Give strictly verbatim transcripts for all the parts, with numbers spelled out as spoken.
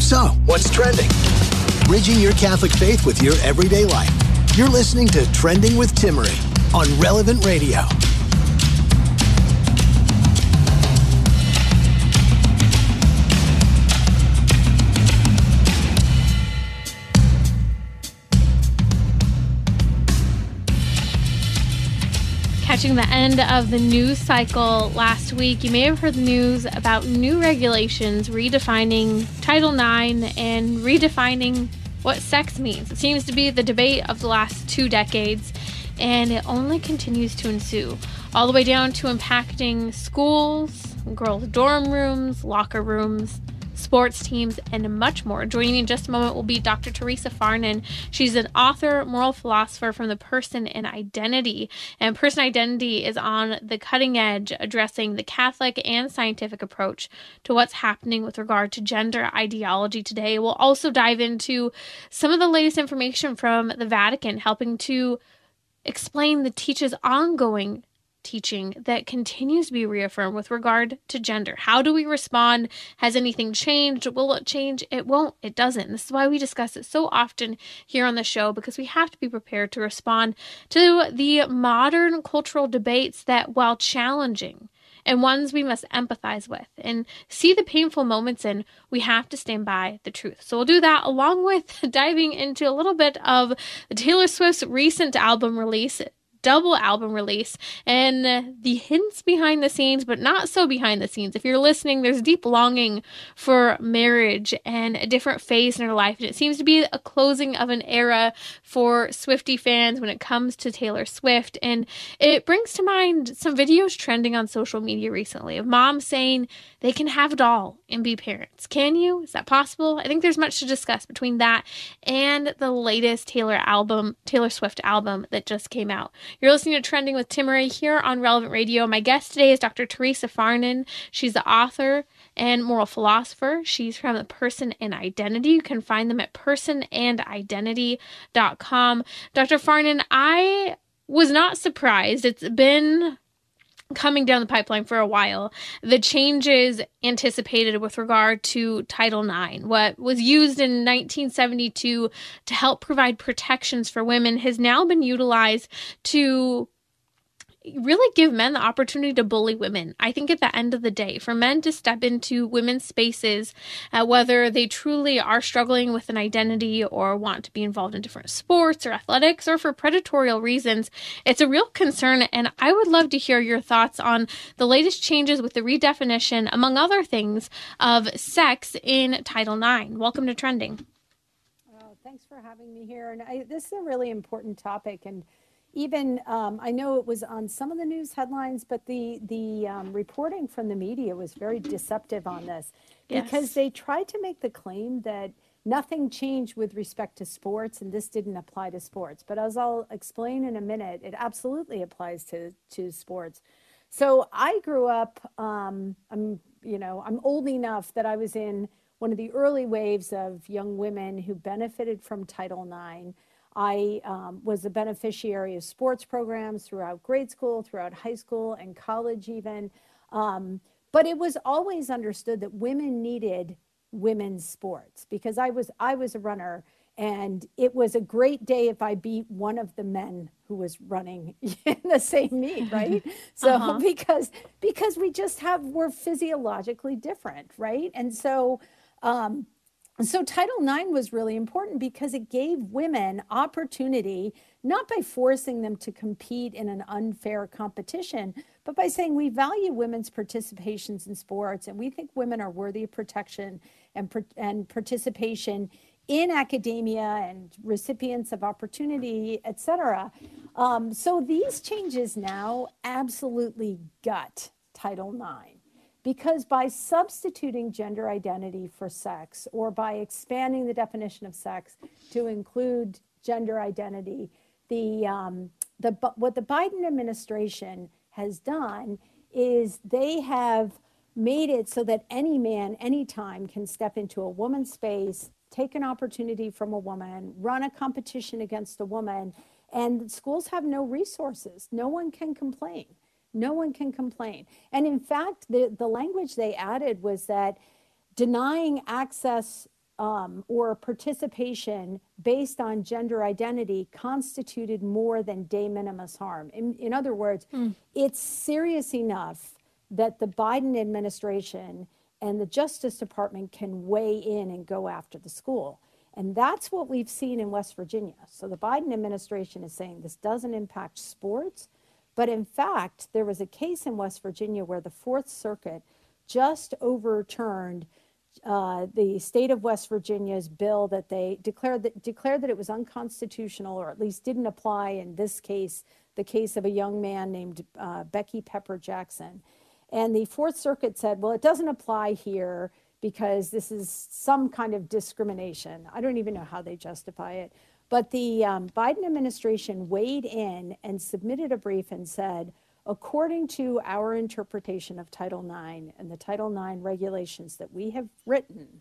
So, what's trending? Bridging your Catholic faith with your everyday life. You're listening to Trending with Timmerie on Relevant Radio. Catching the end of the news cycle last week, you may have heard the news about new regulations redefining Title nine and redefining what sex means. It seems to be the debate of the last two decades, and it only continues to ensue, all the way down to impacting schools, girls' dorm rooms, locker rooms, sports teams, and much more. Joining me in just a moment will be Doctor Teresa Farnan. She's an author, moral philosopher from The Person and Identity. And Person Identity is on the cutting edge, addressing the Catholic and scientific approach to what's happening with regard to gender ideology today. We'll also dive into some of the latest information from the Vatican, helping to explain the teacher's ongoing teaching that continues to be reaffirmed with regard to gender. How do we respond? Has anything changed? Will it change? It won't. It doesn't. This is why we discuss it so often here on the show, because we have to be prepared to respond to the modern cultural debates that, while challenging, and ones we must empathize with and see the painful moments in, we have to stand by the truth. So we'll do that along with diving into a little bit of Taylor Swift's recent album release, double album release, and the hints behind the scenes, but not so behind the scenes. If you're listening, there's deep longing for marriage and a different phase in her life, and it seems to be a closing of an era for Swiftie fans when it comes to Taylor Swift. And it brings to mind some videos trending on social media recently of moms saying they can have it all and be parents. Can you? Is that possible? I think there's much to discuss between that and the latest Taylor album, Taylor Swift album that just came out. You're listening to Trending with Timmerie here on Relevant Radio. My guest today is Doctor Teresa Farnan. She's the author and moral philosopher. She's from The Person and Identity. You can find them at person and identity dot com. Doctor Farnan, I was not surprised. It's been coming down the pipeline for a while, the changes anticipated with regard to Title nine. What was used in nineteen seventy-two to help provide protections for women has now been utilized to really give men the opportunity to bully women. I think at the end of the day, for men to step into women's spaces, uh, whether they truly are struggling with an identity or want to be involved in different sports or athletics or for predatory reasons, it's a real concern. And I would love to hear your thoughts on the latest changes with the redefinition, among other things, of sex in Title nine. Welcome to Trending. Oh, thanks for having me here. And I, this is a really important topic. And Even, um, I know it was on some of the news headlines, but the the um, reporting from the media was very deceptive on this, because yes. they tried to make the claim that nothing changed with respect to sports and this didn't apply to sports. But as I'll explain in a minute, it absolutely applies to, to sports. So I grew up, um, I'm, you know, I'm old enough that I was in one of the early waves of young women who benefited from Title nine. I um, was a beneficiary of sports programs throughout grade school, throughout high school and college even. Um, but it was always understood that women needed women's sports, because I was I was a runner, and it was a great day if I beat one of the men who was running in the same meet, right? So uh-huh. because because we just have, we're physiologically different, right? And so um, So Title nine was really important because it gave women opportunity, not by forcing them to compete in an unfair competition, but by saying we value women's participations in sports, and we think women are worthy of protection and, and participation in academia and recipients of opportunity, et cetera. Um, so these changes now absolutely gut Title nine. Because by substituting gender identity for sex, or by expanding the definition of sex to include gender identity, the, um, the, what the Biden administration has done is they have made it so that any man, anytime, can step into a woman's space, take an opportunity from a woman, run a competition against a woman, and schools have no resources. No one can complain. No one can complain. And in fact, the, the language they added was that denying access um, or participation based on gender identity constituted more than de minimis harm. In, in other words, mm. it's serious enough that the Biden administration and the Justice Department can weigh in and go after the school. And that's what we've seen in West Virginia. So the Biden administration is saying this doesn't impact sports. But in fact, there was a case in West Virginia where the Fourth Circuit just overturned uh, the state of West Virginia's bill that they declared that, declared that it was unconstitutional, or at least didn't apply in this case, the case of a young man named uh, Becky Pepper Jackson. And the Fourth Circuit said, well, it doesn't apply here because this is some kind of discrimination. I don't even know how they justify it. But the um, Biden administration weighed in and submitted a brief and said, according to our interpretation of Title nine and the Title nine regulations that we have written,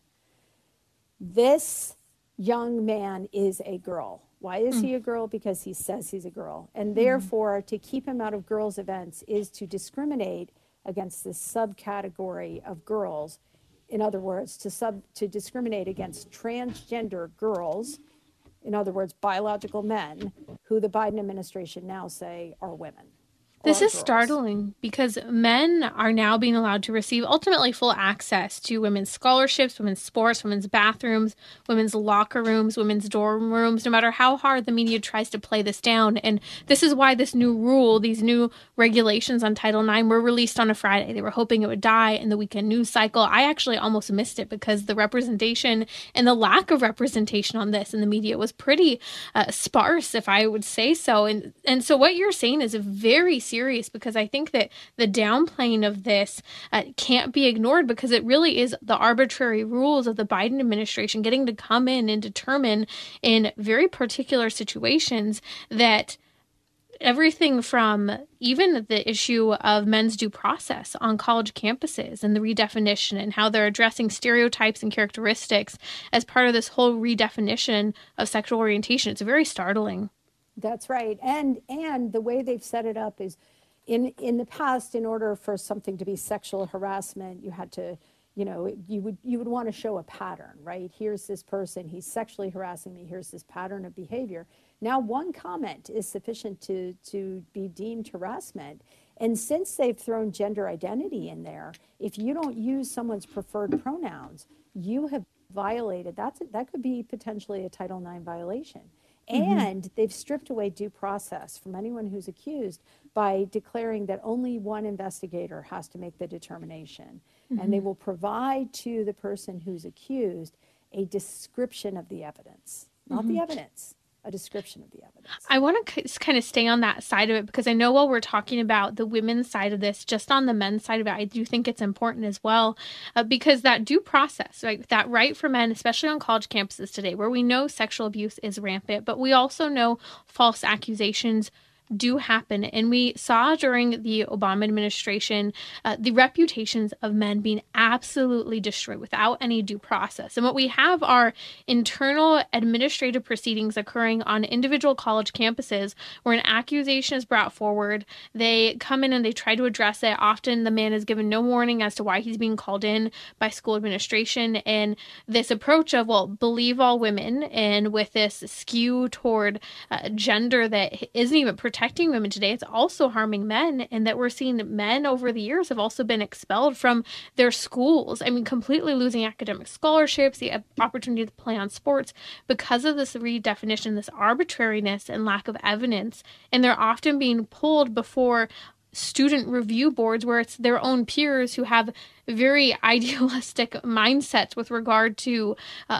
this young man is a girl. Why is he a girl? Because he says he's a girl. And therefore, to keep him out of girls' events is to discriminate against this subcategory of girls. In other words, to sub to discriminate against transgender girls, in other words, biological men, who the Biden administration now say are women. This is startling because men are now being allowed to receive ultimately full access to women's scholarships, women's sports, women's bathrooms, women's locker rooms, women's dorm rooms, no matter how hard the media tries to play this down. And this is why this new rule, these new regulations on Title nine were released on a Friday. They were hoping it would die in the weekend news cycle. I actually almost missed it because the representation and the lack of representation on this in the media was pretty uh, sparse, if I would say so. And, and so what you're saying is a very serious serious because I think that the downplaying of this uh, can't be ignored because it really is the arbitrary rules of the Biden administration getting to come in and determine in very particular situations that everything from even the issue of men's due process on college campuses and the redefinition and how they're addressing stereotypes and characteristics as part of this whole redefinition of sexual orientation. It's very startling. That's right. And and the way they've set it up is in in the past, in order for something to be sexual harassment, you had to, you know, you would you would want to show a pattern, right? Here's this person, he's sexually harassing me. Here's this pattern of behavior. Now, one comment is sufficient to to be deemed harassment. And since they've thrown gender identity in there, if you don't use someone's preferred pronouns, you have violated, that's that could be potentially a Title nine violation. And mm-hmm. they've stripped away due process from anyone who's accused by declaring that only one investigator has to make the determination. Mm-hmm. And they will provide to the person who's accused a description of the evidence, not mm-hmm. the evidence, a description of the evidence. I want to c- kind of stay on that side of it because I know while we're talking about the women's side of this, just on the men's side of it, I do think it's important as well uh, because that due process, right, that right for men, especially on college campuses today, where we know sexual abuse is rampant, but we also know false accusations do happen. And we saw during the Obama administration uh, the reputations of men being absolutely destroyed without any due process. And what we have are internal administrative proceedings occurring on individual college campuses where an accusation is brought forward. They come in and they try to address it. Often the man is given no warning as to why he's being called in by school administration. And this approach of, well, believe all women, and with this skew toward uh, gender that isn't even protected protecting women today, it's also harming men, and that we're seeing men over the years have also been expelled from their schools. I mean, completely losing academic scholarships, the opportunity to play on sports because of this redefinition, this arbitrariness and lack of evidence. And they're often being pulled before student review boards where it's their own peers who have very idealistic mindsets with regard to uh,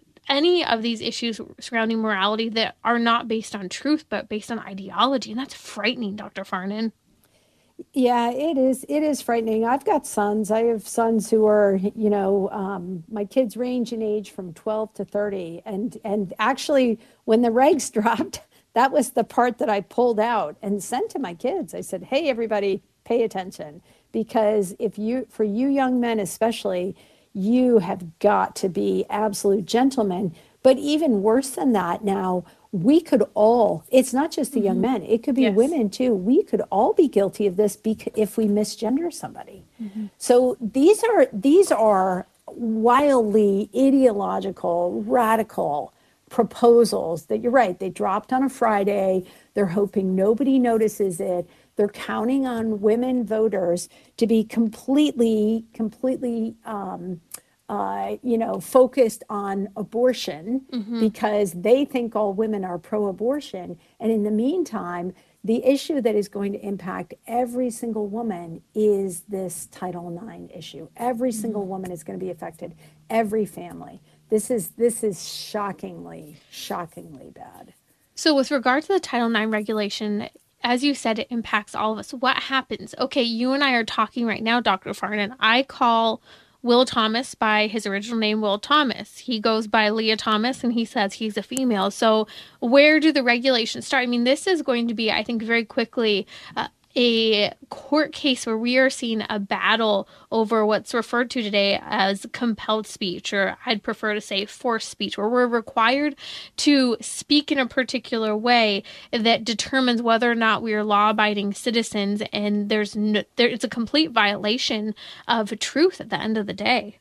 any of these issues surrounding morality that are not based on truth, but based on ideology. And that's frightening, Doctor Farnan. Yeah, it is. It is frightening. I've got sons. I have sons who are, you know, um, my kids range in age from twelve to thirty. And, and actually, when the regs dropped, that was the part that I pulled out and sent to my kids. I said, hey, everybody, pay attention. Because if you, for you young men especially, you have got to be absolute gentlemen. But even worse than that now, we could all, it's not just the mm-hmm. young men, it could be yes. women too. We could all be guilty of this bec- if we misgender somebody. Mm-hmm. So these are, these are wildly ideological, radical proposals that you're right, they dropped on a Friday. They're hoping nobody notices it. They're counting on women voters to be completely, completely, um, uh, you know, focused on abortion mm-hmm. because they think all women are pro-abortion. And in the meantime, the issue that is going to impact every single woman is this Title nine issue. Every mm-hmm. single woman is going to be affected, every family. This is this is shockingly, shockingly bad. So with regard to the Title nine regulation, as you said, it impacts all of us. What happens? Okay, you and I are talking right now, Doctor Farnan. I call Will Thomas by his original name, Will Thomas. He goes by Leah Thomas, and he says he's a female. So where do the regulations start? I mean, this is going to be, I think, very quickly uh, a court case where we are seeing a battle over what's referred to today as compelled speech, or I'd prefer to say forced speech, where we're required to speak in a particular way that determines whether or not we are law-abiding citizens, and there's no, there, it's a complete violation of truth at the end of the day.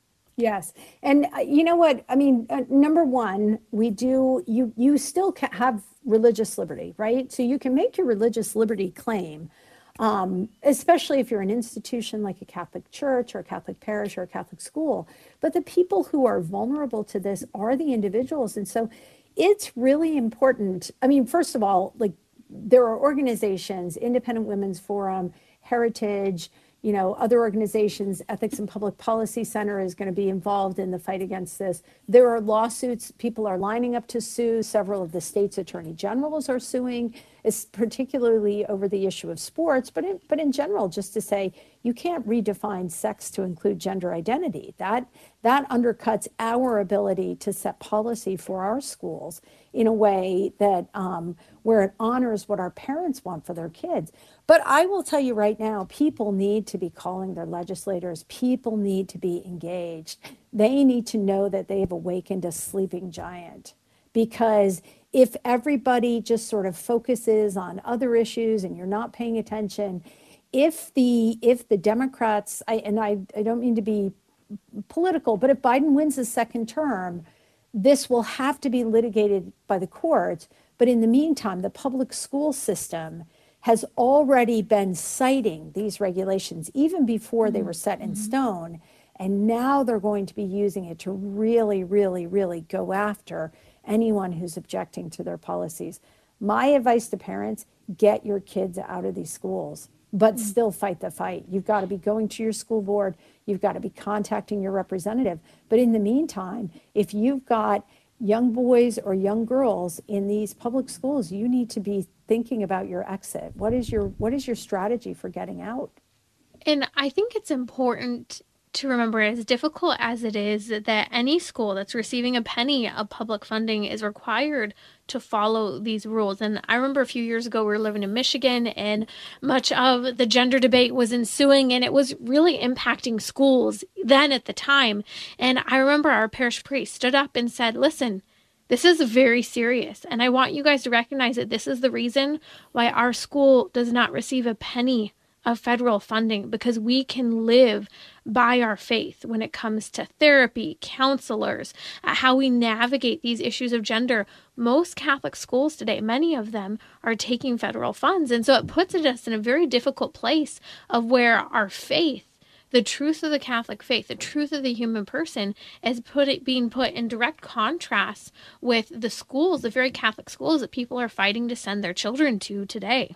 Yes. And uh, you know what? I mean, uh, number one, we do, you, you still ca- have religious liberty, right? So you can make your religious liberty claim, um, especially if you're an institution like a Catholic church or a Catholic parish or a Catholic school. But the people who are vulnerable to this are the individuals. And so it's really important. I mean, first of all, like there are organizations, Independent Women's Forum, Heritage, you know, other organizations, Ethics and Public Policy Center is going to be involved in the fight against this. There are lawsuits. People are lining up to sue. Several of the state's attorney generals are suing, is particularly over the issue of sports, but in, but in general, just to say you can't redefine sex to include gender identity. That that undercuts our ability to set policy for our schools in a way that um, where it honors what our parents want for their kids. But I will tell you right now, people need to be calling their legislators. People need to be engaged. They need to know that they have awakened a sleeping giant. Because if everybody just sort of focuses on other issues and you're not paying attention, if the if the Democrats, I, and I, I don't mean to be political, but if Biden wins a second term, this will have to be litigated by the courts. But in the meantime, the public school system has already been citing these regulations even before they were set in stone. And now they're going to be using it to really, really, really go after anyone who's objecting to their policies. My advice to parents, get your kids out of these schools, but still fight the fight. You've got to be going to your school board. You've got to be contacting your representative. But in the meantime, if you've got young boys or young girls in these public schools, you need to be thinking about your exit. What is your what is your strategy for getting out? And I think it's important to remember, as difficult as it is, that any school that's receiving a penny of public funding is required to follow these rules. And I remember a few years ago, we were living in Michigan, and much of the gender debate was ensuing, and it was really impacting schools then at the time. And I remember our parish priest stood up and said, listen, this is very serious, and I want you guys to recognize that this is the reason why our school does not receive a penny of federal funding, because we can live by our faith when it comes to therapy, counselors, uh, how we navigate these issues of gender. Most Catholic schools today, many of them are taking federal funds. And so it puts us in a very difficult place of where our faith, the truth of the Catholic faith, the truth of the human person, is put it being put in direct contrast with the schools, the very Catholic schools that people are fighting to send their children to today.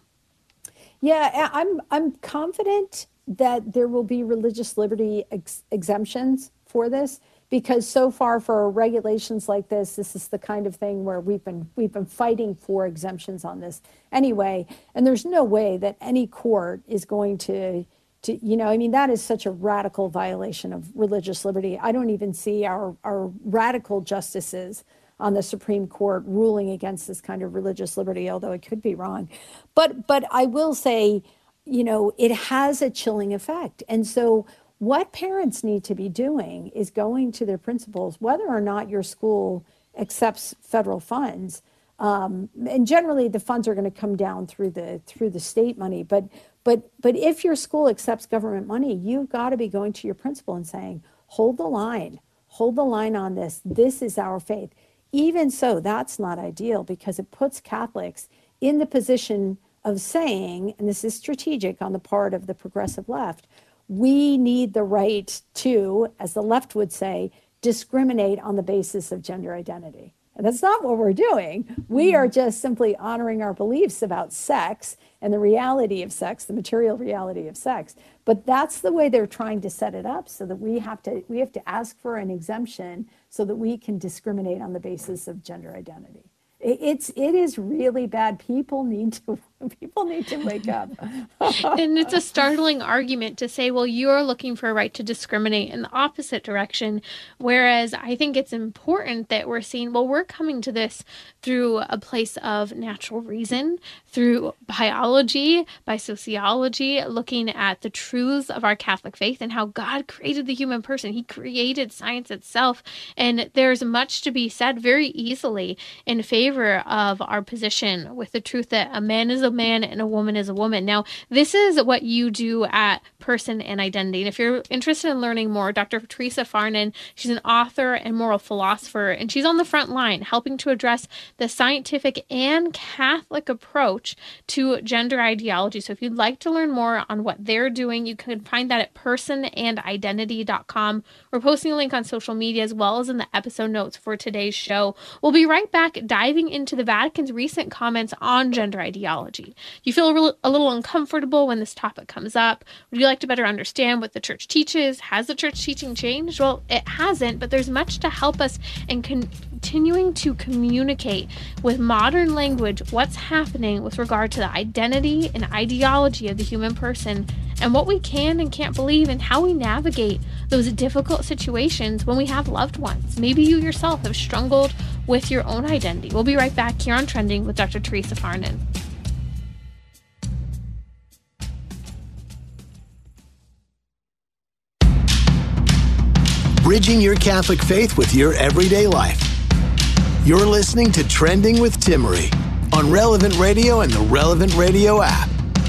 Yeah, I'm I'm confident that there will be religious liberty ex- exemptions for this, because so far for regulations like this, this is the kind of thing where we've been we've been fighting for exemptions on this anyway, and there's no way that any court is going to to you know I mean, that is such a radical violation of religious liberty. I don't even see our our radical justices on the Supreme Court ruling against this kind of religious liberty, although it could be wrong. But but I will say, you know, it has a chilling effect. And so what parents need to be doing is going to their principals, whether or not your school accepts federal funds. Um, and generally the funds are going to come down through the through the state money. But but but if your school accepts government money, you've got to be going to your principal and saying, hold the line, hold the line on this. This is our faith. Even so, that's not ideal because it puts Catholics in the position of saying, and this is strategic on the part of the progressive left, we need the right to, as the left would say, discriminate on the basis of gender identity. And that's not what we're doing. We are just simply honoring our beliefs about sex and the reality of sex, the material reality of sex. But that's the way they're trying to set it up, so that we have to we have to ask for an exemption so that we can discriminate on the basis of gender identity. It's it is really bad. People need to people need to wake up. And it's a startling argument to say, well, you're looking for a right to discriminate in the opposite direction. Whereas I think it's important that we're seeing, well, we're coming to this through a place of natural reason, through biology, by sociology, looking at the truths of our Catholic faith and how God created the human person. He created science itself. And there's much to be said very easily in favor of our position with the truth that a man is a man and a woman is a woman. Now, this is what you do at Person and Identity. And if you're interested in learning more, Doctor Teresa Farnan, she's an author and moral philosopher, and she's on the front line helping to address the scientific and Catholic approach to gender ideology. So if you'd like to learn more on what they're doing, you can find that at person and identity dot com. We're posting a link on social media as well as in the episode notes for today's show. We'll be right back diving into the Vatican's recent comments on gender ideology. Do you feel a, real, a little uncomfortable when this topic comes up? Would you like to better understand what the church teaches? Has the church teaching changed? Well, it hasn't, but there's much to help us in continuing to communicate with modern language what's happening with regard to the identity and ideology of the human person and what we can and can't believe and how we navigate those difficult situations when we have loved ones. Maybe you yourself have struggled with your own identity. We'll be right back here on Trending with Doctor Teresa Farnan. Bridging your Catholic faith with your everyday life. You're listening to Trending with Timmerie on Relevant Radio and the Relevant Radio app.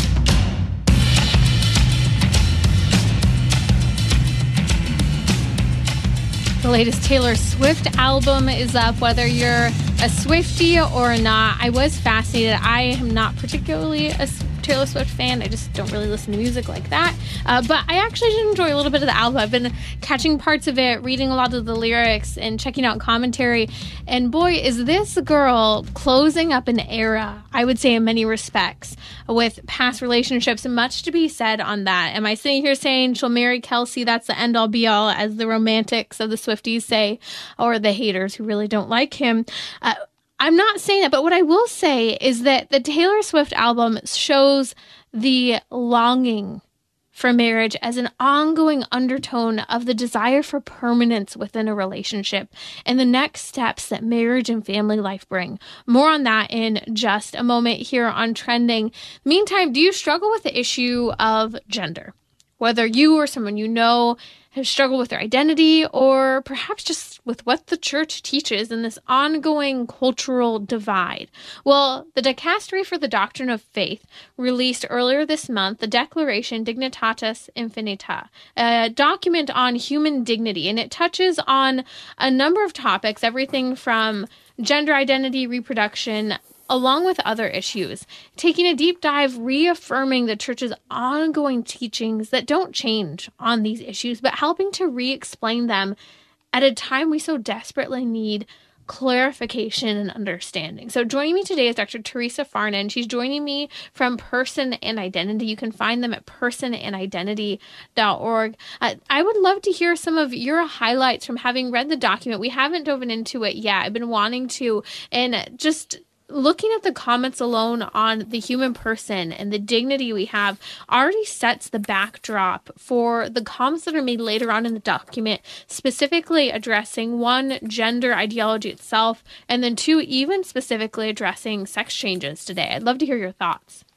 The latest Taylor Swift album is up, whether you're a Swiftie or not. I was fascinated. I am not particularly a Taylor Swift fan. I just don't really listen to music like that. Uh, but I actually did enjoy a little bit of the album. I've been catching parts of it, reading a lot of the lyrics, and checking out commentary. And boy, is this girl closing up an era, I would say in many respects, with past relationships. Much to be said on that. Am I sitting here saying she'll marry Kelsey? That's the end all be all, as the romantics of the Swifties say, or the haters who really don't like him. Uh, I'm not saying that, but what I will say is that the Taylor Swift album shows the longing for marriage as an ongoing undertone of the desire for permanence within a relationship and the next steps that marriage and family life bring. More on that in just a moment here on Trending. Meantime, do you struggle with the issue of gender? Whether you or someone you know have struggled with their identity, or perhaps just with what the church teaches in this ongoing cultural divide. Well, the Dicastery for the Doctrine of Faith released earlier this month the Declaration Dignitatis Infinita, a document on human dignity, and it touches on a number of topics, everything from gender identity, reproduction, along with other issues, taking a deep dive, reaffirming the church's ongoing teachings that don't change on these issues, but helping to re-explain them at a time we so desperately need clarification and understanding. So joining me today is Doctor Teresa Farnan. She's joining me from Person and Identity. You can find them at person and identity dot org. Uh, I would love to hear some of your highlights from having read the document. We haven't dove into it yet. I've been wanting to, and just looking at the comments alone on the human person and the dignity we have already sets the backdrop for the comments that are made later on in the document, specifically addressing, one, gender ideology itself, and then two, even specifically addressing sex changes today. I'd love to hear your thoughts.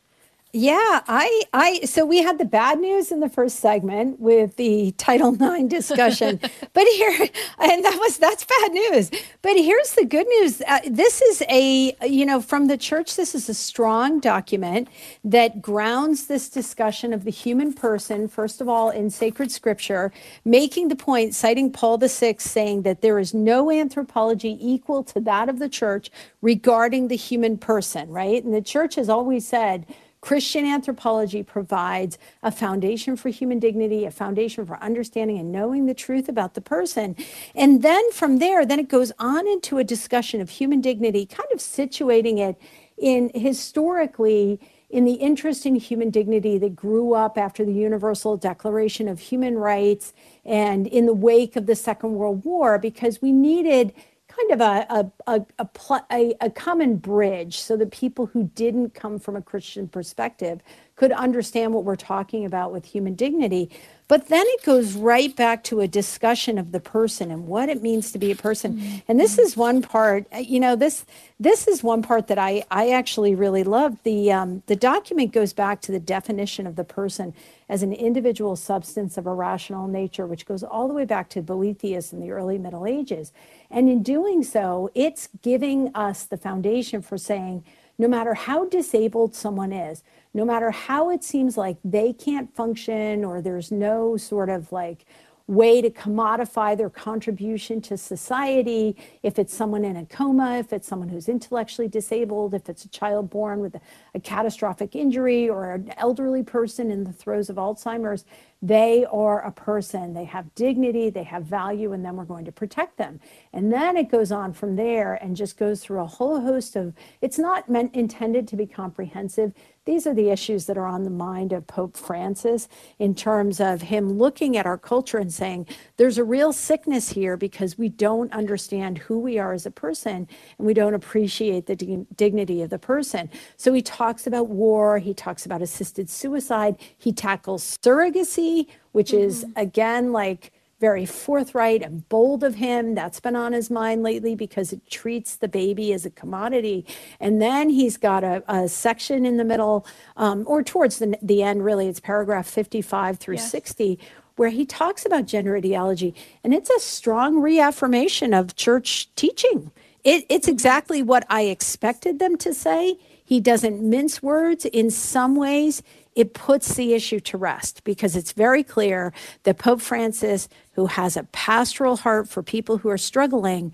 Yeah, I, I, so we had the bad news in the first segment with the Title nine discussion, but here, and that was, that's bad news. But here's the good news. Uh, this is a, you know, from the church, this is a strong document that grounds this discussion of the human person, first of all, in sacred scripture, making the point, citing Paul the Sixth, saying that there is no anthropology equal to that of the church regarding the human person, right? And the church has always said, Christian anthropology provides a foundation for human dignity, a foundation for understanding and knowing the truth about the person. And then from there, then it goes on into a discussion of human dignity, kind of situating it in historically in the interest in human dignity that grew up after the Universal Declaration of Human Rights and in the wake of the Second World War, because we needed kind of a a, a, a, pl- a, a common bridge so that people who didn't come from a Christian perspective could understand what we're talking about with human dignity. But then it goes right back to a discussion of the person and what it means to be a person. Mm-hmm. And this is one part, you know, this this is one part that I, I actually really love. The, um, the document goes back to the definition of the person as an individual substance of a rational nature, which goes all the way back to Boethius in the early Middle Ages. And in doing so, it's giving us the foundation for saying, no matter how disabled someone is, no matter how it seems like they can't function or there's no sort of like way to commodify their contribution to society, if it's someone in a coma, if it's someone who's intellectually disabled, if it's a child born with a, a catastrophic injury or an elderly person in the throes of Alzheimer's, they are a person. They have dignity, they have value, and then we're going to protect them. And then it goes on from there and just goes through a whole host of, it's not meant intended to be comprehensive. These are the issues that are on the mind of Pope Francis in terms of him looking at our culture and saying, there's a real sickness here because we don't understand who we are as a person and we don't appreciate the di- dignity of the person. So he talks about war, he talks about assisted suicide, he tackles surrogacy, which mm-hmm. is, again, like very forthright and bold of him. That's been on his mind lately because it treats the baby as a commodity. And then he's got a, a section in the middle, um, or towards the, the end, really, it's paragraph fifty-five through yes. sixty, where he talks about gender ideology. And it's a strong reaffirmation of church teaching. It, it's exactly what I expected them to say. He doesn't mince words. In some ways, it puts the issue to rest because it's very clear that Pope Francis, who has a pastoral heart for people who are struggling,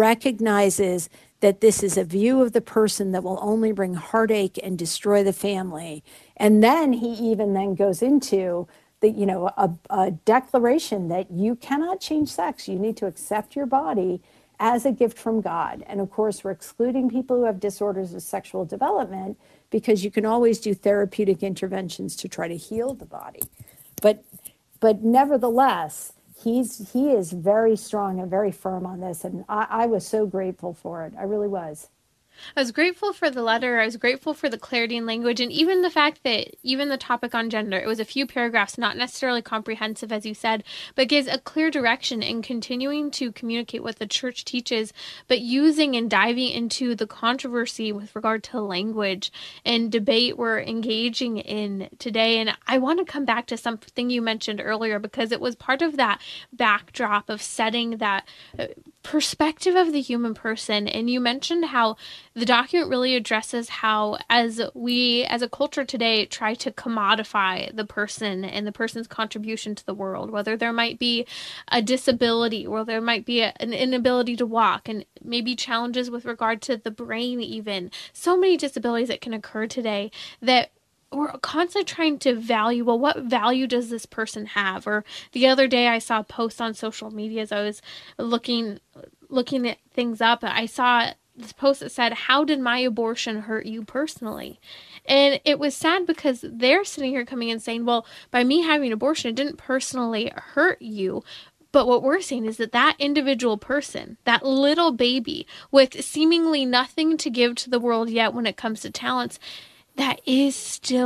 recognizes that this is a view of the person that will only bring heartache and destroy the family. And then he even then goes into the, you know, a, a declaration that you cannot change sex. You need to accept your body as a gift from God. And of course, we're excluding people who have disorders of sexual development because you can always do therapeutic interventions to try to heal the body. But but nevertheless, he's he is very strong and very firm on this. And I, I was so grateful for it. I really was. I was grateful for the letter. I was grateful for the clarity in language, and even the fact that even the topic on gender, it was a few paragraphs, not necessarily comprehensive, as you said, but gives a clear direction in continuing to communicate what the church teaches, but using and diving into the controversy with regard to language and debate we're engaging in today. And I want to come back to something you mentioned earlier, because it was part of that backdrop of setting that perspective of the human person. And you mentioned how the document really addresses how, as we as a culture today try to commodify the person and the person's contribution to the world, whether there might be a disability or there might be a, an inability to walk, and maybe challenges with regard to the brain, even so many disabilities that can occur today, that we're constantly trying to value, well, what value does this person have? Or the other day I saw a post on social media as I was looking looking at things up. I saw this post that said, how did my abortion hurt you personally? And it was sad because they're sitting here coming and saying, well, by me having an abortion, it didn't personally hurt you. But what we're saying is that that individual person, that little baby with seemingly nothing to give to the world yet when it comes to talents, that is still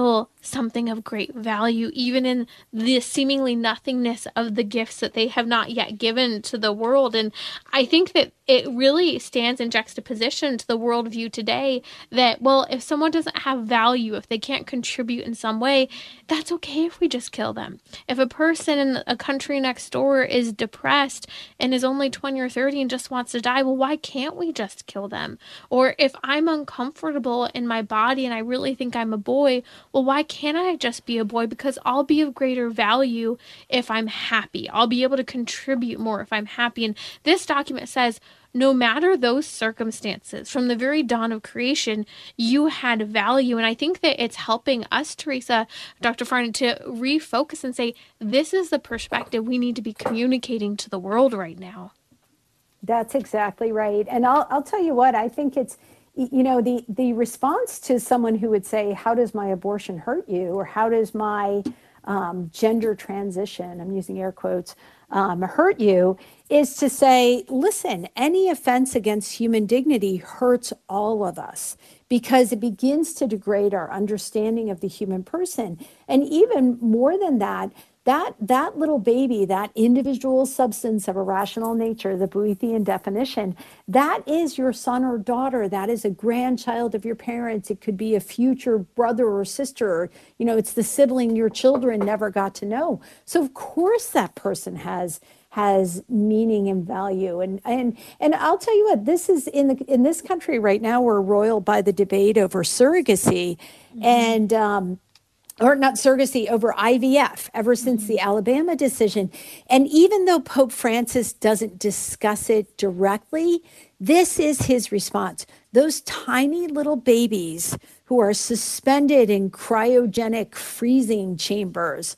something of great value, even in the seemingly nothingness of the gifts that they have not yet given to the world. And I think that it really stands in juxtaposition to the worldview today that, well, if someone doesn't have value, if they can't contribute in some way, that's okay if we just kill them. If a person in a country next door is depressed and is only twenty or thirty and just wants to die, well, why can't we just kill them? Or if I'm uncomfortable in my body and I really think I'm a boy, well, why can't I just be a boy? Because I'll be of greater value if I'm happy. I'll be able to contribute more if I'm happy. And this document says, no matter those circumstances, from the very dawn of creation, you had value. And I think that it's helping us, Teresa, Doctor Farnan, to refocus and say, this is the perspective we need to be communicating to the world right now. That's exactly right. And I'll, I'll tell you what, I think it's, you know, the, the response to someone who would say, how does my abortion hurt you? Or how does my um, gender transition, I'm using air quotes, um, hurt you, is to say, listen, any offense against human dignity hurts all of us because it begins to degrade our understanding of the human person. And even more than that, that that little baby, that individual substance of a rational nature, the Boethian definition, that is your son or daughter. That is a grandchild of your parents. It could be a future brother or sister. You know, it's the sibling your children never got to know. So of course that person has has meaning and value. And and and I'll tell you what, this is in the in this country right now, we're roiled by the debate over surrogacy. Mm-hmm. and um or not surrogacy, over I V F, ever since the Alabama decision. And even though Pope Francis doesn't discuss it directly, this is his response. Those tiny little babies who are suspended in cryogenic freezing chambers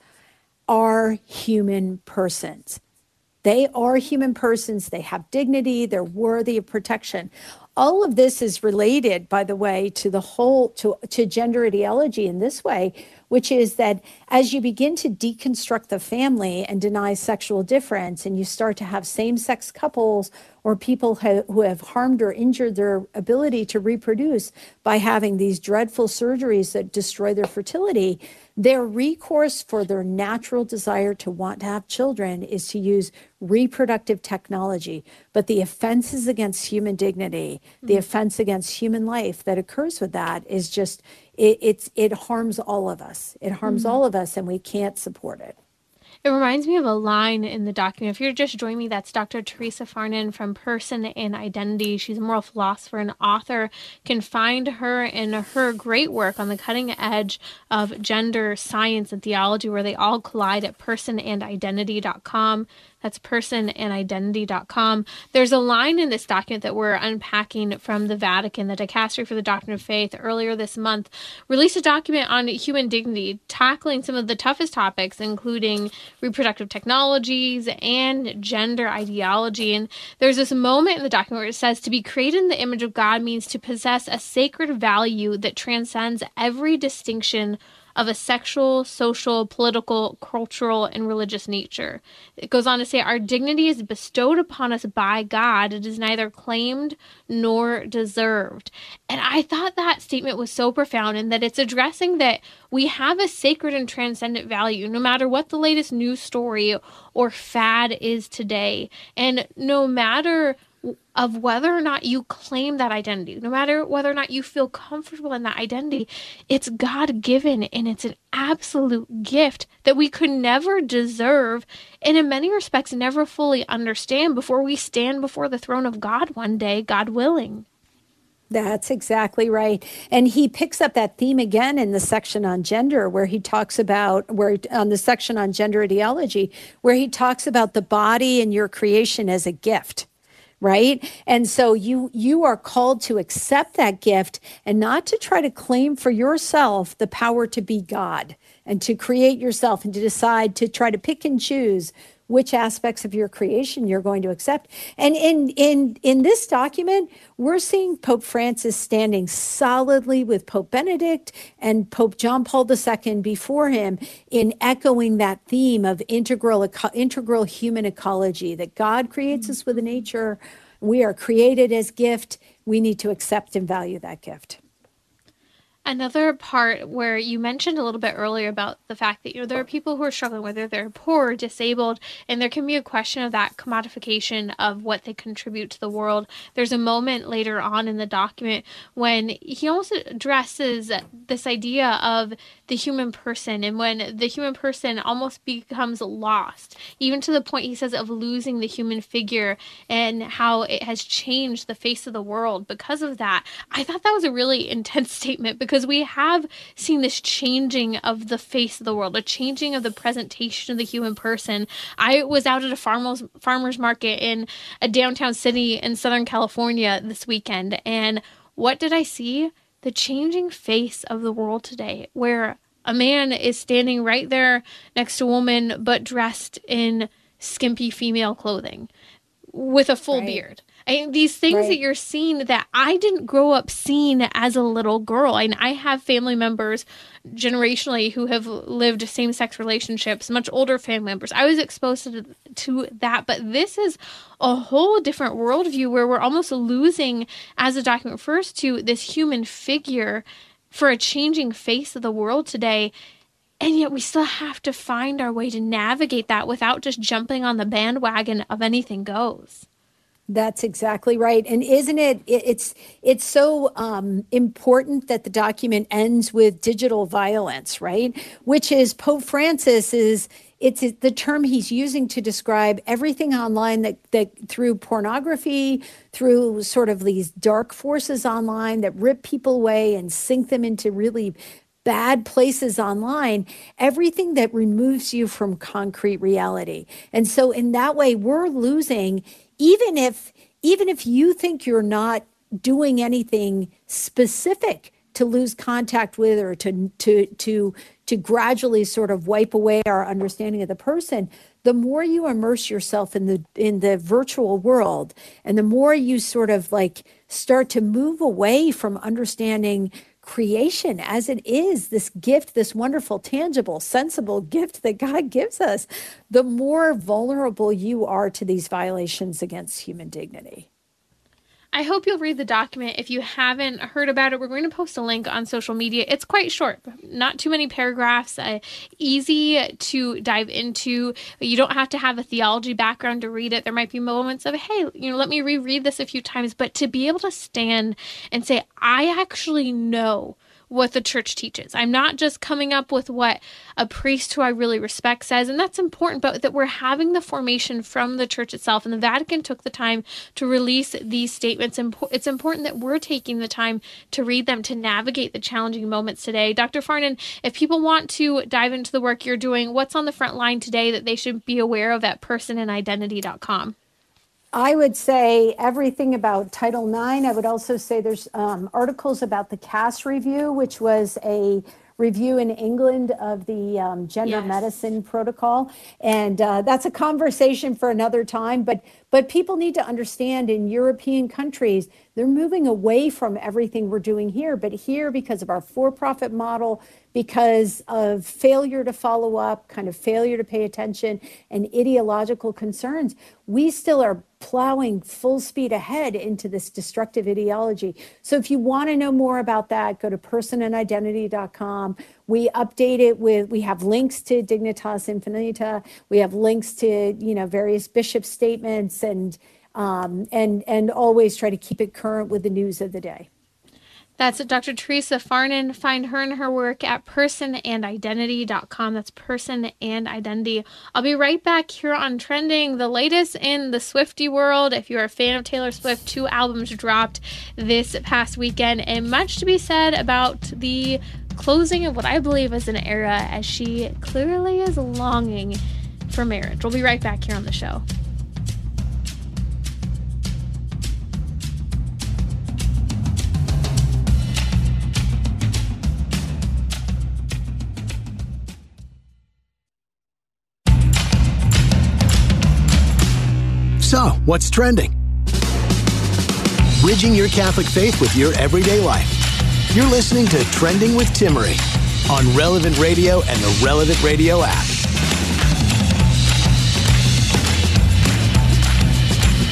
are human persons. They are human persons. They have dignity. They're worthy of protection. All of this is related, by the way, to the whole, to, to gender ideology in this way, which is that as you begin to deconstruct the family and deny sexual difference, and you start to have same-sex couples or people ha- who have harmed or injured their ability to reproduce by having these dreadful surgeries that destroy their fertility, their recourse for their natural desire to want to have children is to use reproductive technology. But the offenses against human dignity, mm-hmm. the offense against human life that occurs with that is just, it, it's, it harms all of us. It harms mm-hmm. all of us, and we can't support it. It reminds me of a line in the document. If you're just joining me, that's Doctor Teresa Farnan from Person and Identity. She's a moral philosopher and author. You can find her in her great work on the cutting edge of gender science and theology, where they all collide, at person and identity dot com. That's person and identity dot com. There's a line in this document that we're unpacking from the Vatican. The Dicastery for the Doctrine of Faith earlier this month released a document on human dignity, tackling some of the toughest topics, including reproductive technologies and gender ideology. And there's this moment in the document where it says, to be created in the image of God means to possess a sacred value that transcends every distinction of a sexual, social, political, cultural, and religious nature. It goes on to say, our dignity is bestowed upon us by God. It is neither claimed nor deserved. And I thought that statement was so profound, in that it's addressing that we have a sacred and transcendent value, no matter what the latest news story or fad is today. And no matter of whether or not you claim that identity, no matter whether or not you feel comfortable in that identity, it's God-given, and it's an absolute gift that we could never deserve, and in many respects never fully understand before we stand before the throne of God one day, God willing. That's exactly right. And he picks up that theme again in the section on gender, where he talks about, where on the section on gender ideology, where he talks about the body and your creation as a gift. Right. And so you you are called to accept that gift and not to try to claim for yourself the power to be God and to create yourself and to decide to try to pick and choose which aspects of your creation you're going to accept. And in in in this document, we're seeing Pope Francis standing solidly with Pope Benedict and Pope John Paul the Second before him in echoing that theme of integral integral human ecology, that God creates us with a nature. We are created as gift. We need to accept and value that gift. Another part where you mentioned a little bit earlier about the fact that, you know, there are people who are struggling, whether they're poor or disabled, and there can be a question of that commodification of what they contribute to the world. There's a moment later on in the document when he almost addresses this idea of the human person, and when the human person almost becomes lost, even to the point, he says, of losing the human figure, and how it has changed the face of the world because of that. I thought that was a really intense statement, because Because we have seen this changing of the face of the world, a changing of the presentation of the human person. I was out at a farmers farmers market in a downtown city in Southern California this weekend, and what did I see? The changing face of the world today, where a man is standing right there next to a woman, but dressed in skimpy female clothing with a full Right. beard. I, these things Right. that you're seeing that I didn't grow up seeing as a little girl. And I have family members generationally who have lived same-sex relationships, much older family members. I was exposed to, to that, but this is a whole different worldview where we're almost losing, as the document refers to, this human figure for a changing face of the world today. And yet we still have to find our way to navigate that without just jumping on the bandwagon of anything goes. That's exactly right. And isn't it, it it's it's so um, important that the document ends with digital violence, right? Which is Pope Francis is, it's the term he's using to describe everything online that, that through pornography, through sort of these dark forces online that rip people away and sink them into really bad places online, everything that removes you from concrete reality. And so in that way, we're losing, even if even if you think you're not doing anything specific to lose contact with, or to to to to gradually sort of wipe away our understanding of the person, the more you immerse yourself in the in the virtual world, and the more you sort of like start to move away from understanding creation as it is, this gift, this wonderful, tangible, sensible gift that God gives us, the more vulnerable you are to these violations against human dignity. I hope you'll read the document. If you haven't heard about it, we're going to post a link on social media. It's quite short, not too many paragraphs, uh, easy to dive into. You don't have to have a theology background to read it. There might be moments of, hey, you know, let me reread this a few times, but to be able to stand and say, I actually know what the church teaches. I'm not just coming up with what a priest who I really respect says, and that's important, but that we're having the formation from the church itself, and the Vatican took the time to release these statements. It's important that we're taking the time to read them, to navigate the challenging moments today. Doctor Farnan, if people want to dive into the work you're doing, what's on the front line today that they should be aware of at person and identity dot com? I would say everything about Title nine. I would also say there's um, articles about the Cass Review, which was a review in England of the um, gender Yes. medicine protocol. And uh, that's a conversation for another time. But but people need to understand, in European countries, they're moving away from everything we're doing here. But here, because of our for-profit model, because of failure to follow up, kind of failure to pay attention, and ideological concerns, we still are plowing full speed ahead into this destructive ideology. So if you want to know more about that, go to person and identity dot com. We update it with, we have links to Dignitas Infinita. We have links to, you know, various bishop statements, and um, and and always try to keep it current with the news of the day. That's Doctor Teresa Farnan. Find her and her work at person and identity dot com. That's Person and Identity. I'll be right back here on Trending, the latest in the Swiftie world. If you're a fan of Taylor Swift, two albums dropped this past weekend, and much to be said about the closing of what I believe is an era, as she clearly is longing for marriage. We'll be right back here on the show. So, what's trending? Bridging your Catholic faith with your everyday life. You're listening to Trending with Timmerie on Relevant Radio and the Relevant Radio app.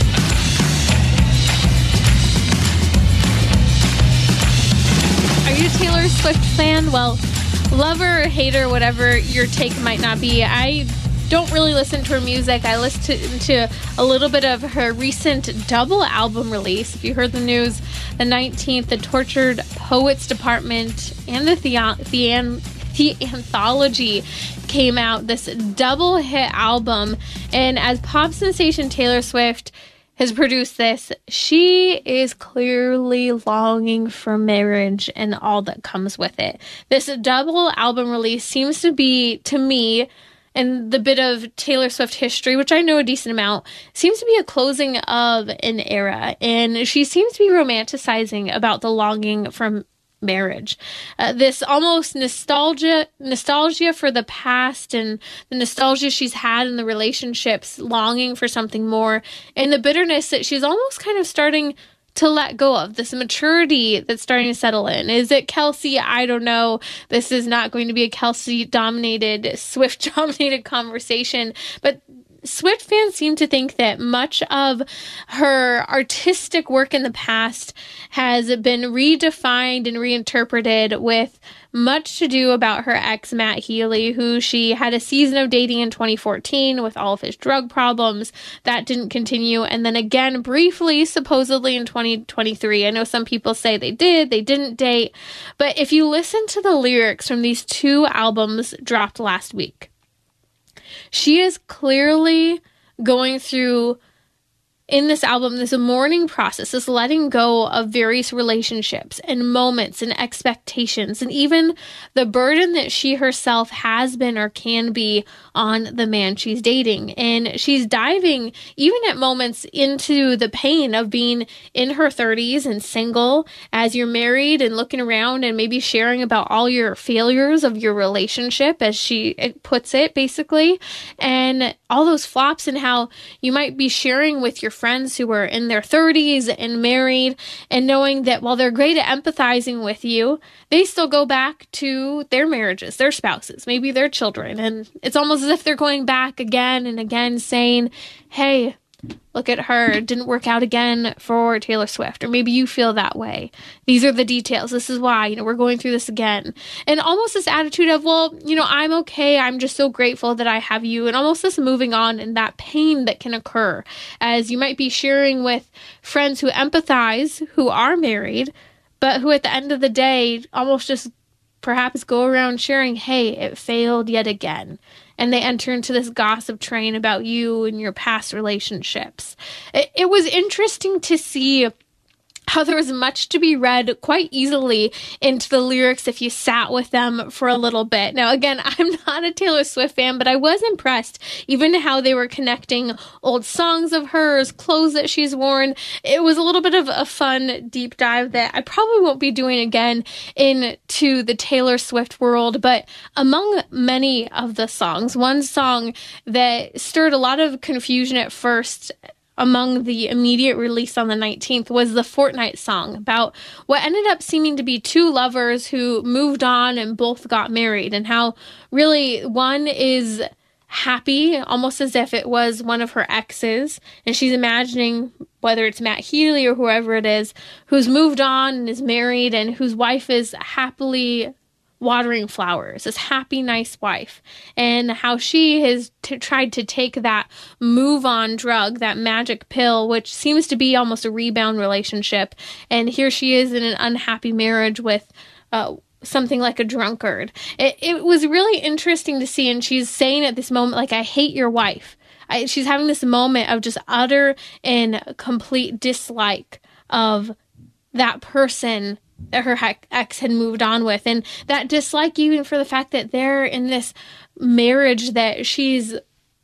Are you Taylor Swift fan? Well, lover, hater, whatever your take might not be, I don't really listen to her music. I listened to, to a little bit of her recent double album release. If you heard the news, the nineteenth, the Tortured Poets Department and the, the, the, the Anthology came out, this double hit album. And as pop sensation Taylor Swift has produced this, she is clearly longing for marriage and all that comes with it. This double album release seems to be, to me, and the bit of Taylor Swift history, which I know a decent amount, seems to be a closing of an era. And she seems to be romanticizing about the longing for marriage. Uh, this almost nostalgia, nostalgia for the past and the nostalgia she's had in the relationships, longing for something more, and the bitterness that she's almost kind of starting to let go of, this maturity that's starting to settle in. Is it Kelsey? I don't know. This is not going to be a Kelsey-dominated, Swift-dominated conversation, but Swift fans seem to think that much of her artistic work in the past has been redefined and reinterpreted, with much to do about her ex, Matt Healy, who she had a season of dating in twenty fourteen with all of his drug problems. That didn't continue. And then again, briefly, supposedly in twenty twenty-three. I know some people say they did, they didn't date. But if you listen to the lyrics from these two albums dropped last week, she is clearly going through, in this album, this mourning process, this letting go of various relationships and moments and expectations, and even the burden that she herself has been or can be on the man she's dating. And she's diving, even at moments, into the pain of being in her thirties and single as you're married, and looking around and maybe sharing about all your failures of your relationship, as she puts it, basically, and all those flops, and how you might be sharing with your friends who are in their thirties and married, and knowing that while they're great at empathizing with you, they still go back to their marriages, their spouses, maybe their children. And it's almost as if they're going back again and again saying, hey, look at her, it didn't work out again for Taylor Swift. Or maybe you feel that way. These are the details. This is why, you know, we're going through this again. And almost this attitude of, well, you know, I'm okay. I'm just so grateful that I have you. And almost this moving on, and that pain that can occur as you might be sharing with friends who empathize, who are married, but who at the end of the day almost just perhaps go around sharing, hey, it failed yet again. And they enter into this gossip train about you and your past relationships. It, it was interesting to see how there was much to be read quite easily into the lyrics if you sat with them for a little bit. Now, again, I'm not a Taylor Swift fan, but I was impressed even how they were connecting old songs of hers, clothes that she's worn. It was a little bit of a fun deep dive that I probably won't be doing again into the Taylor Swift world. But among many of the songs, one song that stirred a lot of confusion at first among the immediate release on the nineteenth was the Fortnite song, about what ended up seeming to be two lovers who moved on and both got married, and how really one is happy, almost as if it was one of her exes, and she's imagining whether it's Matt Healy or whoever it is, who's moved on and is married, and whose wife is happily watering flowers, this happy, nice wife, and how she has t- tried to take that move on drug, that magic pill, which seems to be almost a rebound relationship. And here she is in an unhappy marriage with uh, something like a drunkard. It, it was really interesting to see. And she's saying at this moment, like, I hate your wife. I, she's having this moment of just utter and complete dislike of that person that her ex had moved on with, and that dislike even for the fact that they're in this marriage that she's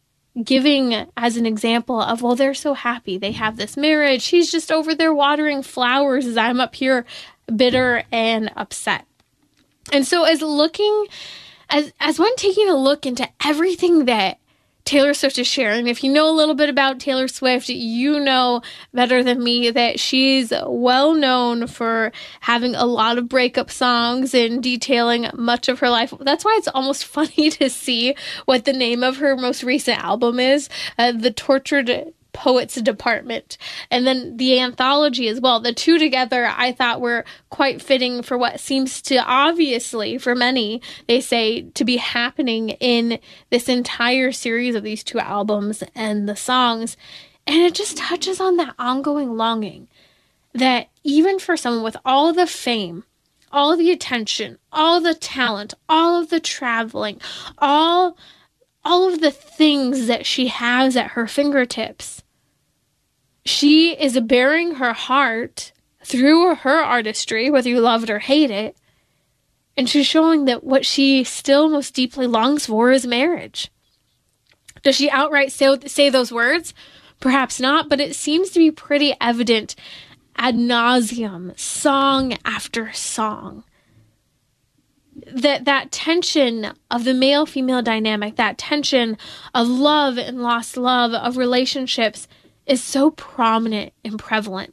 giving as an example of, well, they're so happy they have this marriage. She's just over there watering flowers as I'm up here bitter and upset. And so as looking, as as one taking a look into everything that Taylor Swift is sharing. If you know a little bit about Taylor Swift, you know better than me that she's well known for having a lot of breakup songs and detailing much of her life. That's why it's almost funny to see what the name of her most recent album is, uh, The Tortured poets department. And then the anthology as well. The two together I thought were quite fitting for what seems to obviously, for many, they say, to be happening in this entire series of these two albums and the songs. And it just touches on that ongoing longing that even for someone with all the fame, all the attention, all the talent, all of the traveling, all all of the things that she has at her fingertips, she is bearing her heart through her artistry, whether you love it or hate it, and she's showing that what she still most deeply longs for is marriage. Does she outright say, say those words? Perhaps not, but it seems to be pretty evident ad nauseum, song after song, that that tension of the male-female dynamic, that tension of love and lost love, of relationships, is so prominent and prevalent.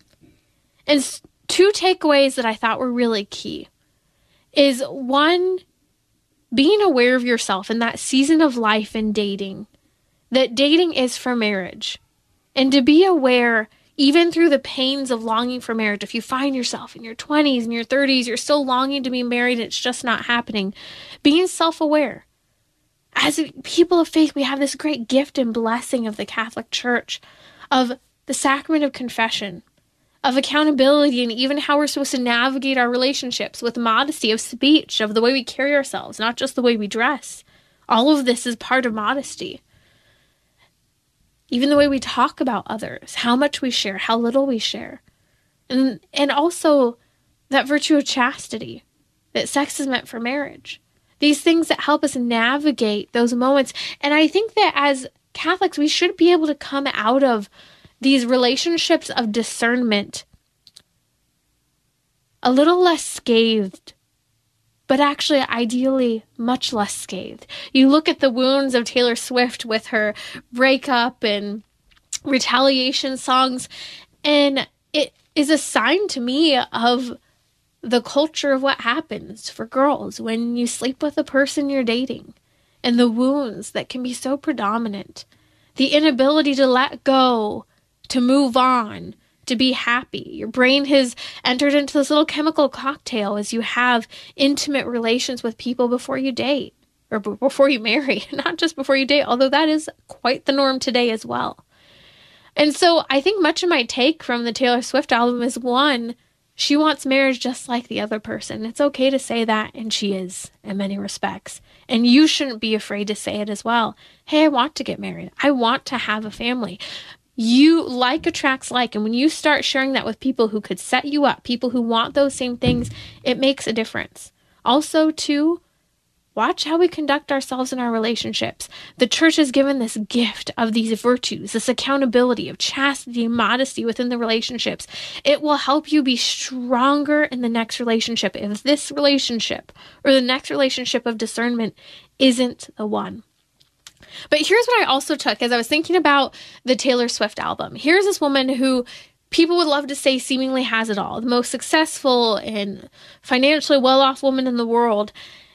And two takeaways that I thought were really key is, one, being aware of yourself in that season of life and dating, that dating is for marriage, and to be aware, even through the pains of longing for marriage, if you find yourself in your twenties and your thirties, you're still longing to be married, and it's just not happening, being self-aware. As people of faith, we have this great gift and blessing of the Catholic Church, of the sacrament of confession, of accountability, and even how we're supposed to navigate our relationships with modesty of speech, of the way we carry ourselves, not just the way we dress. All of this is part of modesty. Even the way we talk about others, how much we share, how little we share. And and also that virtue of chastity, that sex is meant for marriage. These things that help us navigate those moments. And I think that as Catholics, we should be able to come out of these relationships of discernment a little less scathed, but actually ideally much less scathed. You look at the wounds of Taylor Swift with her breakup and retaliation songs, and it is a sign to me of the culture of what happens for girls when you sleep with a person you're dating, and the wounds that can be so predominant. The inability to let go, to move on, to be happy. Your brain has entered into this little chemical cocktail as you have intimate relations with people before you date, or b- before you marry, not just before you date, although that is quite the norm today as well. And so I think much of my take from the Taylor Swift album is, one, she wants marriage just like the other person. It's okay to say that, and she is in many respects. And you shouldn't be afraid to say it as well. Hey, I want to get married. I want to have a family. You, like attracts like, and when you start sharing that with people who could set you up, people who want those same things, it makes a difference. Also, too, watch how we conduct ourselves in our relationships. The church has given this gift of these virtues, this accountability of chastity and modesty within the relationships. It will help you be stronger in the next relationship if this relationship or the next relationship of discernment isn't the one. But here's what I also took as I was thinking about the Taylor Swift album. Here's this woman who people would love to say seemingly has it all, the most successful and financially well-off woman in the world,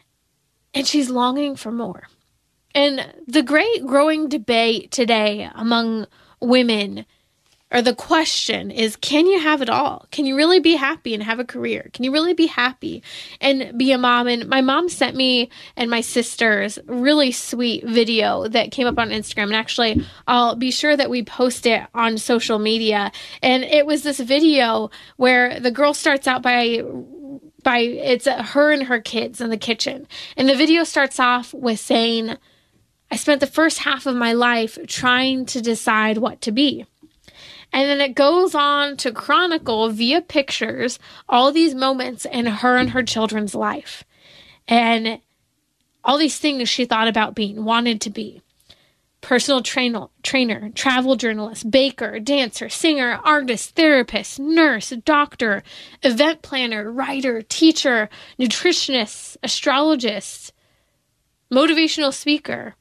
and she's longing for more. And the great growing debate today among women, or the question is, can you have it all? Can you really be happy and have a career? Can you really be happy and be a mom? And my mom sent me and my sisters a really sweet video that came up on Instagram. And actually, I'll be sure that we post it on social media. And it was this video where the girl starts out by by it's her and her kids in the kitchen. And the video starts off with saying, I spent the first half of my life trying to decide what to be. And then it goes on to chronicle via pictures all these moments in her and her children's life. And all these things she thought about being, wanted to be. Personal trainer, trainer, travel journalist, baker, dancer, singer, artist, therapist, nurse, doctor, event planner, writer, teacher, nutritionist, astrologist, motivational speaker.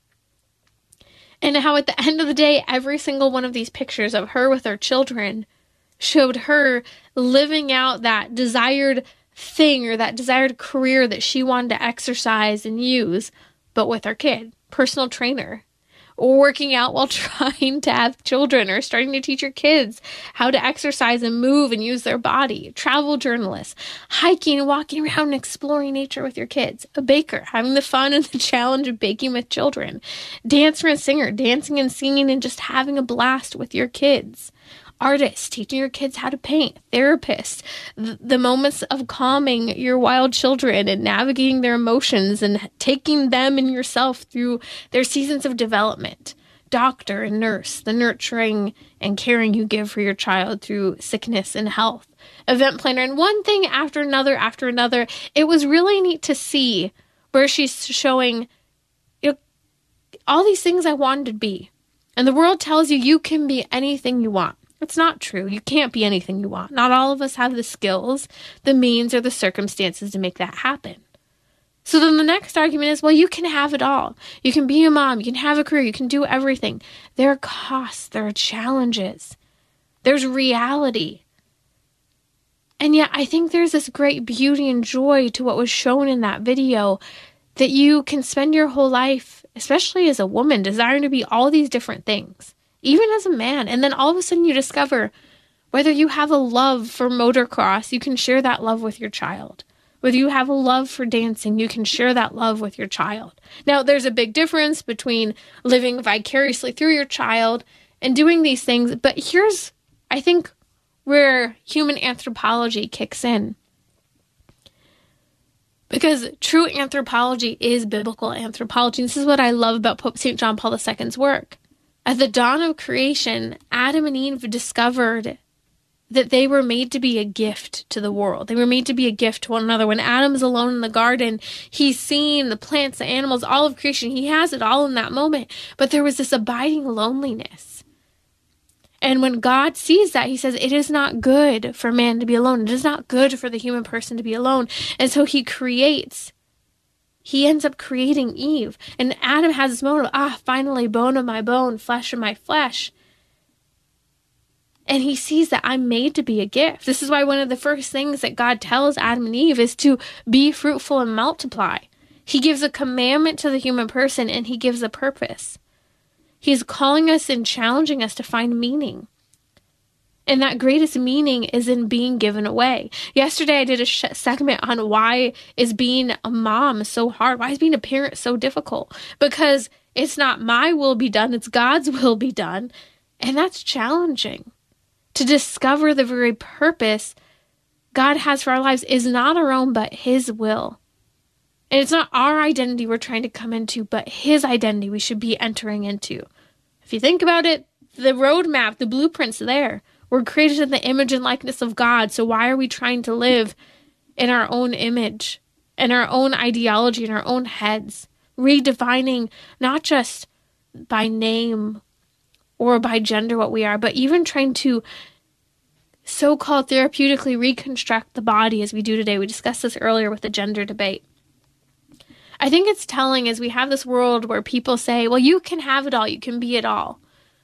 And how at the end of the day, every single one of these pictures of her with her children showed her living out that desired thing or that desired career that she wanted to exercise and use, but with her kid. Personal trainer. working out while trying to have children, or starting to teach your kids how to exercise and move and use their body. Travel journalists, hiking and walking around and exploring nature with your kids. A baker, having the fun and the challenge of baking with children. Dancer and singer, dancing and singing and just having a blast with your kids. Artists, teaching your kids how to paint. Therapists, th- the moments of calming your wild children and navigating their emotions and taking them and yourself through their seasons of development. Doctor and nurse, the nurturing and caring you give for your child through sickness and health. Event planner, and one thing after another after another. It was really neat to see where she's showing, you know, all these things I wanted to be. And the world tells you you can be anything you want. It's not true. You can't be anything you want. Not all of us have the skills, the means, or the circumstances to make that happen. So then the next argument is, well, you can have it all. You can be a mom. You can have a career. You can do everything. There are costs. There are challenges. There's reality. And yet I think there's this great beauty and joy to what was shown in that video, that you can spend your whole life, especially as a woman, desiring to be all these different things. Even as a man. And then all of a sudden you discover whether you have a love for motocross, you can share that love with your child. Whether you have a love for dancing, you can share that love with your child. Now, there's a big difference between living vicariously through your child and doing these things. But here's, I think, where human anthropology kicks in. Because true anthropology is biblical anthropology. This is what I love about Pope Saint John Paul the Second's work. At the dawn of creation, Adam and Eve discovered that they were made to be a gift to the world. They were made to be a gift to one another. When Adam's alone in the garden, he's seeing the plants, the animals, all of creation. He has it all in that moment. But there was this abiding loneliness. And when God sees that, he says, it is not good for man to be alone. It is not good for the human person to be alone. And so he creates He ends up creating Eve. And Adam has this moment of, ah, finally, bone of my bone, flesh of my flesh. And he sees that I'm made to be a gift. This is why one of the first things that God tells Adam and Eve is to be fruitful and multiply. He gives a commandment to the human person, and he gives a purpose. He's calling us and challenging us to find meaning. And that greatest meaning is in being given away. Yesterday, I did a sh- segment on why is being a mom so hard? Why is being a parent so difficult? Because it's not my will be done, it's God's will be done. And that's challenging. To discover the very purpose God has for our lives is not our own, but his will. And it's not our identity we're trying to come into, but his identity we should be entering into. If you think about it, the roadmap, the blueprint's there. We're created in the image and likeness of God. So why are we trying to live in our own image, in our own ideology, in our own heads, redefining not just by name or by gender what we are, but even trying to so-called therapeutically reconstruct the body as we do today. We discussed this earlier with the gender debate. I think it's telling as we have this world where people say, well, you can have it all, you can be it all.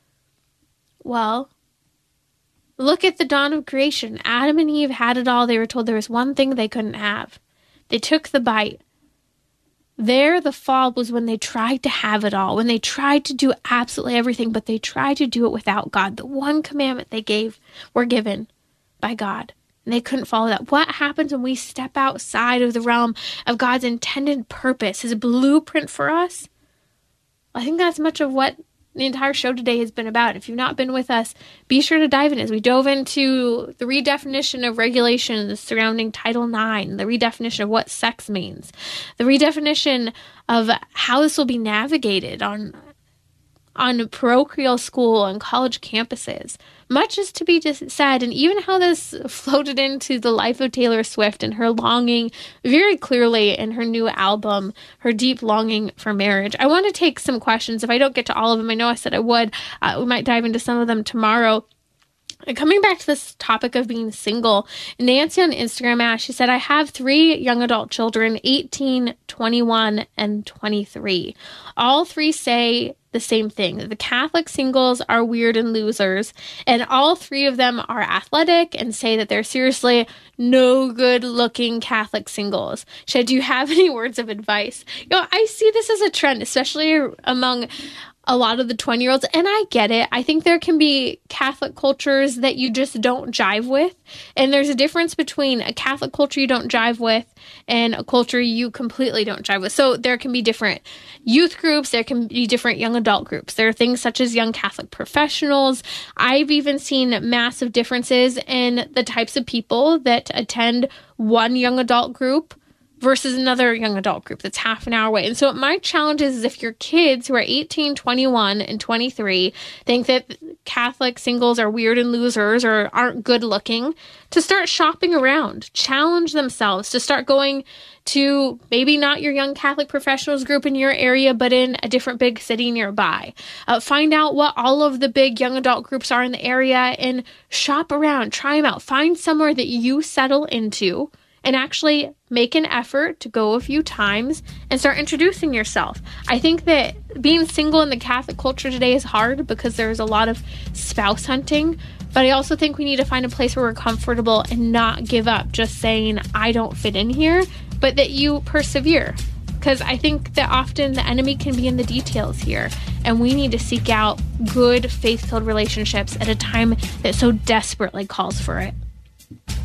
Well, look at the dawn of creation. Adam and Eve had it all. They were told there was one thing they couldn't have. They took the bite. There, the fall was when they tried to have it all, when they tried to do absolutely everything, but they tried to do it without God. The one commandment they gave were given by God, and they couldn't follow that. What happens when we step outside of the realm of God's intended purpose, his blueprint for us? I think that's much of what the entire show today has been about. If you've not been with us, be sure to dive in as we dove into the redefinition of regulations surrounding Title nine, the redefinition of what sex means, the redefinition of how this will be navigated on on parochial school and college campuses. Much is to be said, and even how this floated into the life of Taylor Swift and her longing very clearly in her new album, her deep longing for marriage. I want to take some questions. If I don't get to all of them, I know I said I would. Uh, we might dive into some of them tomorrow. And coming back to this topic of being single, Nancy on Instagram asked, she said, I have three young adult children, eighteen, twenty-one, and twenty-three. All three say the same thing, that the Catholic singles are weird and losers, and all three of them are athletic and say that they're seriously no good looking Catholic singles. She said, do you have any words of advice? You know, I see this as a trend, especially among a lot of the twenty year olds, and I get it. I think there can be Catholic cultures that you just don't jive with. And there's a difference between a Catholic culture you don't jive with and a culture you completely don't jive with. So there can be different youth groups. There can be different young adult groups. There are things such as young Catholic professionals. I've even seen massive differences in the types of people that attend one young adult group versus another young adult group that's half an hour away. And so my challenge is, is if your kids who are eighteen, twenty-one, and twenty-three think that Catholic singles are weird and losers or aren't good looking, to start shopping around, challenge themselves, to start going to maybe not your young Catholic professionals group in your area, but in a different big city nearby. Uh, find out what all of the big young adult groups are in the area and shop around, try them out. Find somewhere that you settle into and actually make an effort to go a few times and start introducing yourself. I think that being single in the Catholic culture today is hard because there's a lot of spouse hunting, but I also think we need to find a place where we're comfortable and not give up just saying, I don't fit in here, but that you persevere. Because I think that often the enemy can be in the details here, and we need to seek out good, faith-filled relationships at a time that so desperately calls for it.